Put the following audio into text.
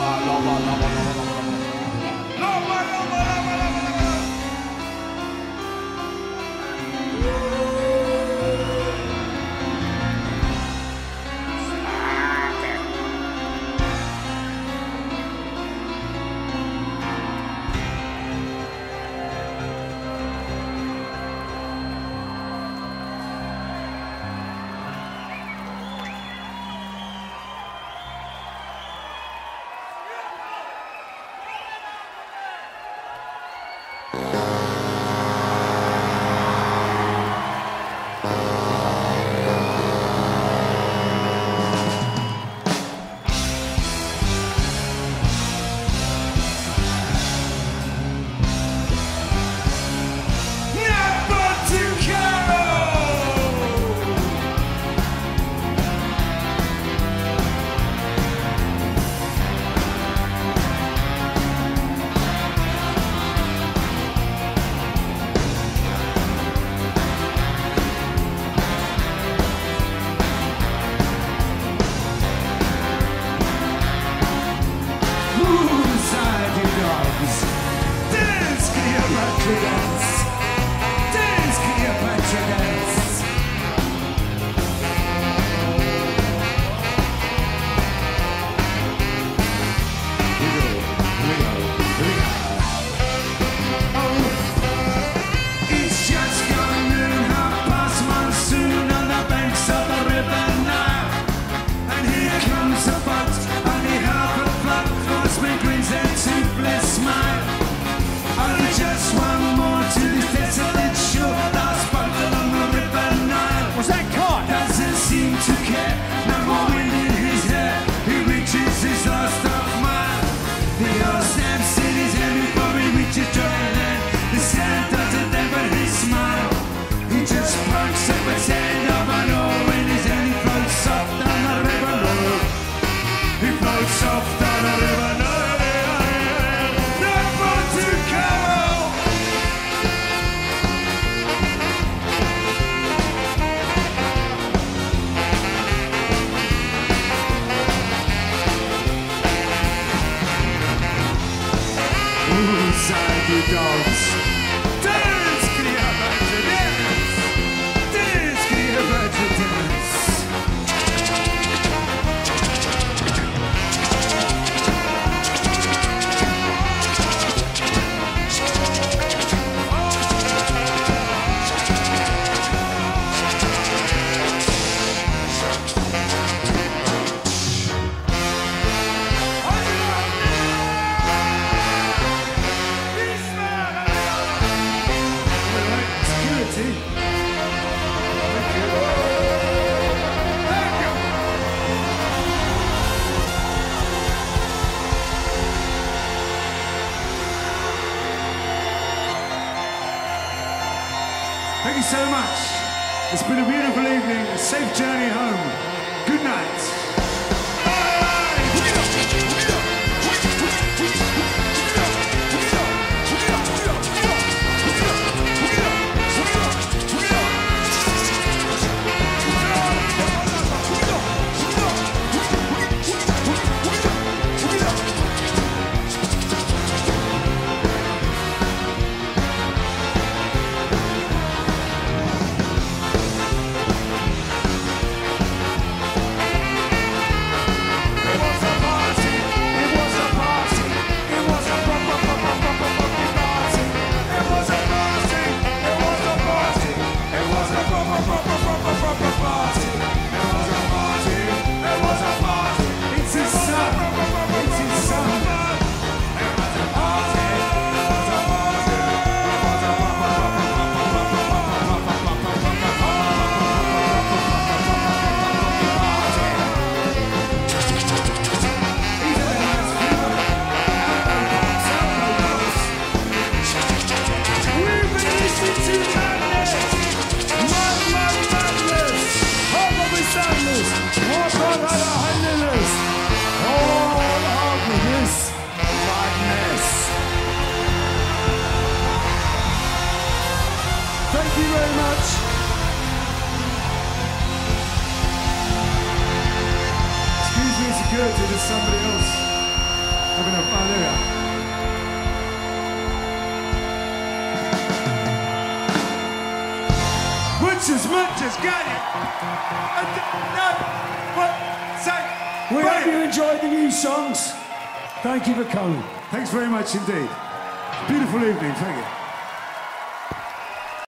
Thank you so much. It's been a beautiful evening, a safe journey home. Good night. Thank you very much. Excuse me, security, there's somebody else. Open up. Oh, there we are. Muchas, got it. No, what? Say. We hope you enjoyed the new songs. Thank you for coming. Thanks very much indeed. Beautiful evening, thank you.